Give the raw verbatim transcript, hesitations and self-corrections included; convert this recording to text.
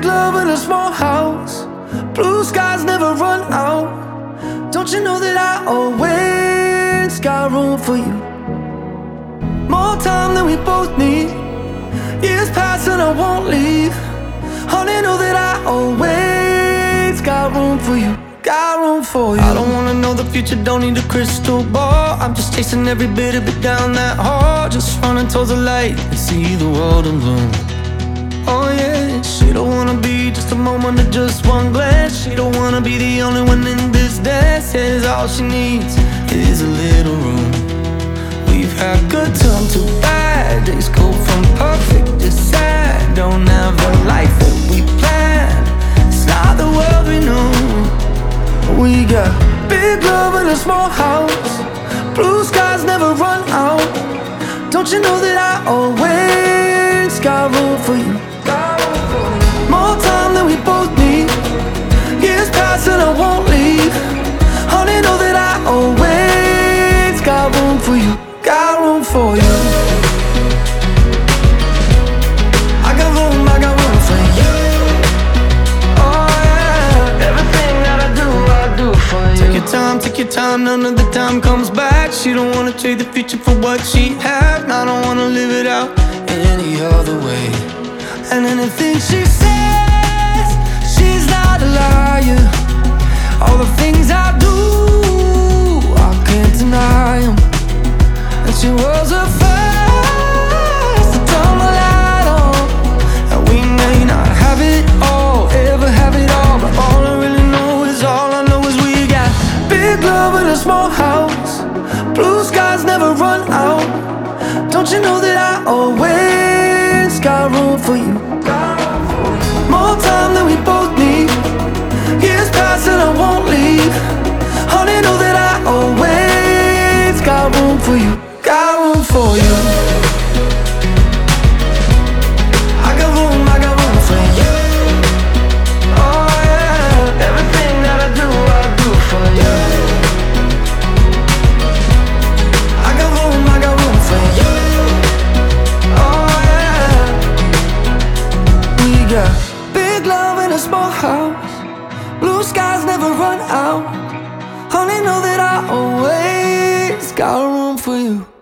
big love in a small house. Blue skies never run out. Don't you know that I always got room for you? More time than we both need. Years pass and I won't leave. Honey, know that I always got room for you. Got room for you. I don't wanna know the future, don't need a crystal ball. I'm just chasing every bit of it down that hall. Just running towards the light and see the world in bloom. Oh yeah, she don't wanna be just a moment or just one glance. She don't wanna be the only one in this dance. Says all she needs is a little room. We've had good times to bad. Days go from perfect to sad. Don't have a life that we planned. It's not the world we know. We got big love in a small house. Blue skies never run out. Don't you know that I always got room for you? More time than we both need. Years pass and I won't leave. Honey, know that I always got room for you. Got room for you. I got room, I got room for you. Oh yeah, everything that I do, I do for you. Take your time, take your time, none of the time comes back. She don't wanna trade the future for what she had. And I don't wanna live it out any other way. And anything she says, she's not a liar. All the things I do, I can't deny them. And she was the first to turn my light on. And we may not have it all, ever have it all, but all I really know is, all I know is we got big love in a small house. Blue skies never run out. Don't you know that I always got room for you? More time than we both need. Years pass and I won't leave. Honey, know that I always got room for you. Got room for you. I got room, I got room for you. Oh yeah, everything that I do, I do for you. I got room, I got room for you. Oh yeah. We got big love in a small house. Blue skies never run out. Honey, know that I always got room for you.